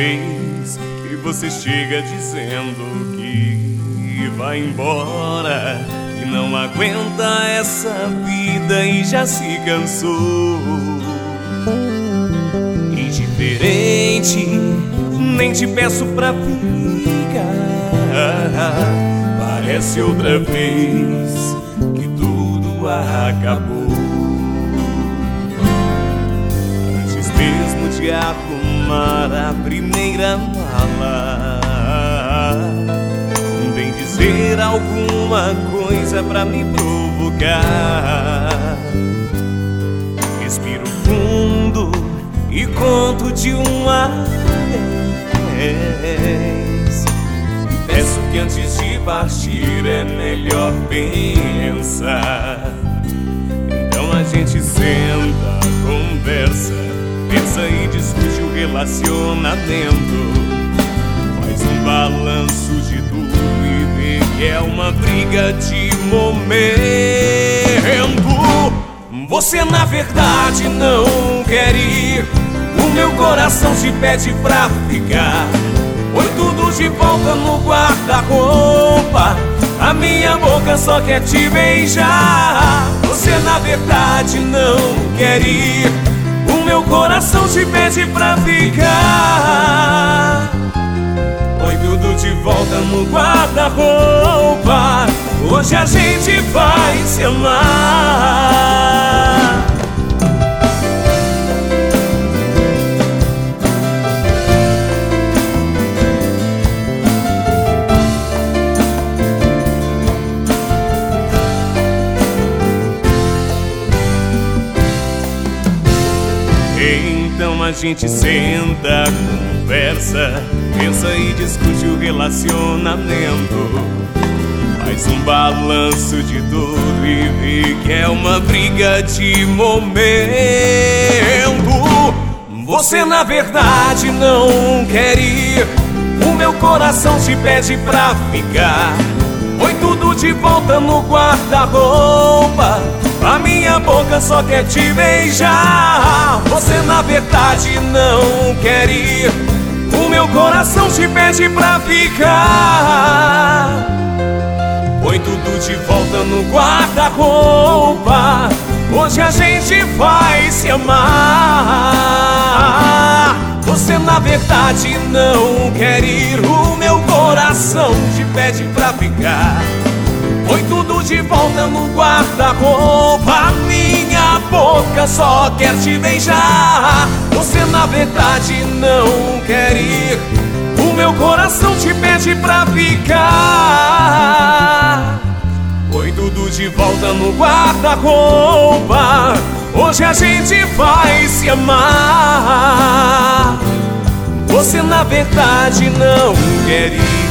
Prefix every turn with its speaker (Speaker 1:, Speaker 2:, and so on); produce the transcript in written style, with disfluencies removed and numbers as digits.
Speaker 1: vez que você chega dizendo que vai embora, que não aguenta essa vida e já se cansou. Indiferente, nem te peço pra ficar. Parece outra vez que tudo acabou. Antes mesmo de arrumar a primeira mala, vem dizer alguma coisa pra me provocar. Respiro fundo e conto de uma vez. E peço que antes de partir é melhor pensar. Então a gente senta, conversa, pensa e discute o relacionamento. Faz um balanço de tudo e vê que é uma briga de momento. Você na verdade não quer ir, o meu coração te pede pra ficar. Põe tudo de volta no guarda-roupa, a minha boca só quer te beijar. Você na verdade não quer ir, o meu coração te pede pra ficar. Põe tudo de volta no guarda-roupa, hoje a gente vai se amar. Então a gente senta, conversa, pensa e discute o relacionamento. Faz um balanço de tudo e vê que é uma briga de momento. Você na verdade não quer ir, o meu coração te pede pra ficar. Põe tudo de volta no guarda-roupa, a minha boca só quer te beijar. Você na verdade não quer ir, o meu coração te pede pra ficar. Põe tudo de volta no guarda-roupa, hoje a gente vai se amar. Você na verdade não quer ir, o meu coração te pede pra ficar. Põe tudo de volta no guarda-roupa, minha boca só quer te beijar. Você na verdade não quer ir, o meu coração te pede pra ficar. Põe tudo de volta no guarda-roupa, hoje a gente vai se amar. Você na verdade não quer ir.